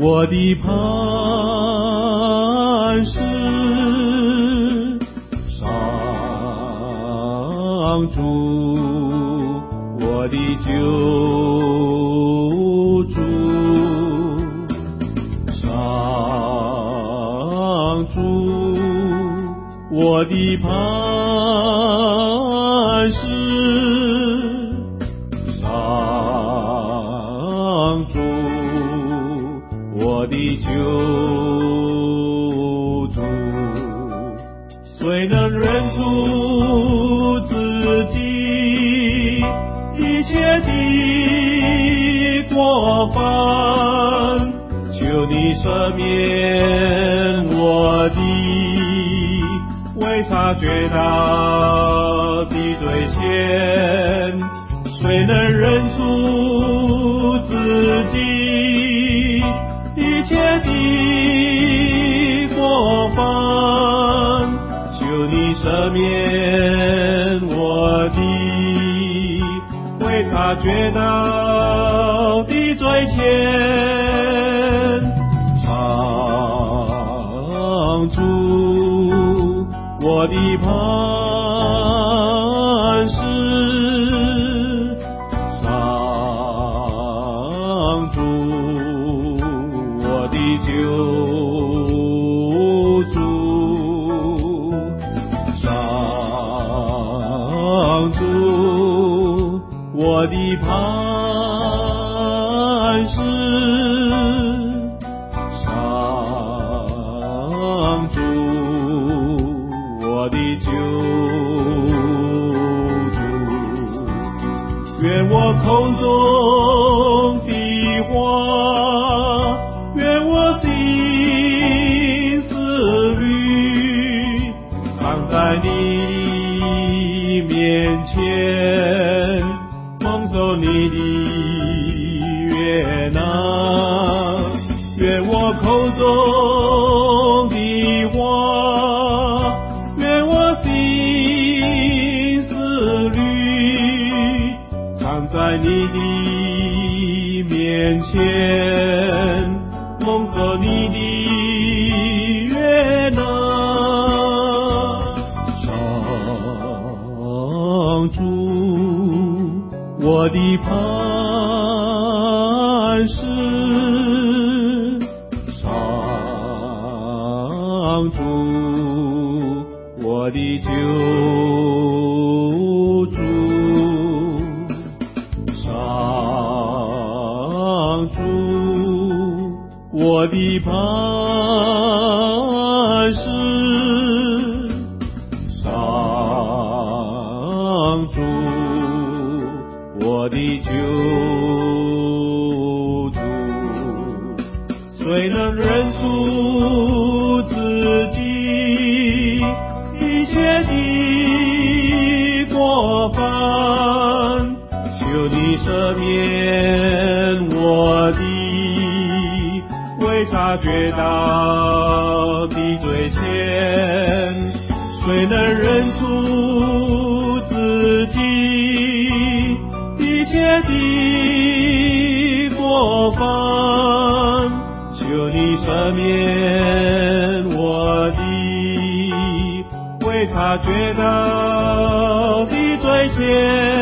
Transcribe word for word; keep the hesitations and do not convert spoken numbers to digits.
我的磐石，上主，我的救主，上主，我的磐石，上主，我的救主，谁能认出自己一切的过犯？求你赦免我的未察觉到的罪愆，谁能认出自己一切的过犯？求你赦免我的未察觉到的罪愆。上主，我的磐石，上主，我的救主，上主，我的磐石，上主，我的救主，愿我口中的话，愿我心思虑，藏在你面前，蒙受你的悦纳。愿我口中的话，愿我心思虑，藏在你的面前，蒙受你的悦纳。上主，我的磐石，上主，我的救主，上主，我的磐石，上主，我的救主，谁能认出自己一切的过犯？求你赦免我的未察觉到的罪愆，谁能认出自己一切的过犯？求你赦免我的未察觉到的罪愆。